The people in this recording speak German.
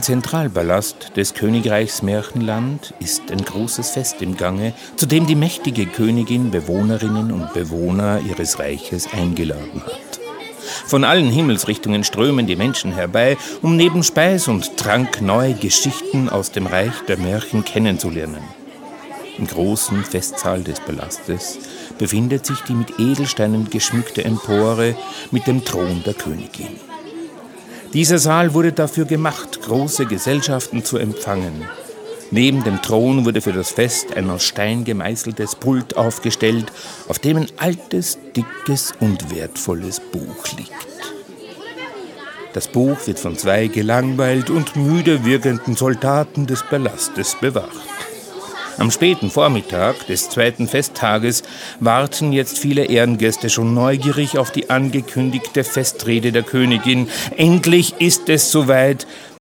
Zentralpalast des Königreichs Märchenland ist ein großes Fest im Gange, zu dem die mächtige Königin Bewohnerinnen und Bewohner ihres Reiches eingeladen hat. Von allen Himmelsrichtungen strömen die Menschen herbei, um neben Speis und Trank neue Geschichten aus dem Reich der Märchen kennenzulernen. Im großen Festsaal des Palastes befindet sich die mit Edelsteinen geschmückte Empore mit dem Thron der Königin. Dieser Saal wurde dafür gemacht, große Gesellschaften zu empfangen. Neben dem Thron wurde für das Fest ein aus Stein gemeißeltes Pult aufgestellt, auf dem ein altes, dickes und wertvolles Buch liegt. Das Buch wird von 2 gelangweilt und müde wirkenden Soldaten des Palastes bewacht. Am späten Vormittag des 2. Festtages warten jetzt viele Ehrengäste schon neugierig auf die angekündigte Festrede der Königin. Endlich ist es soweit.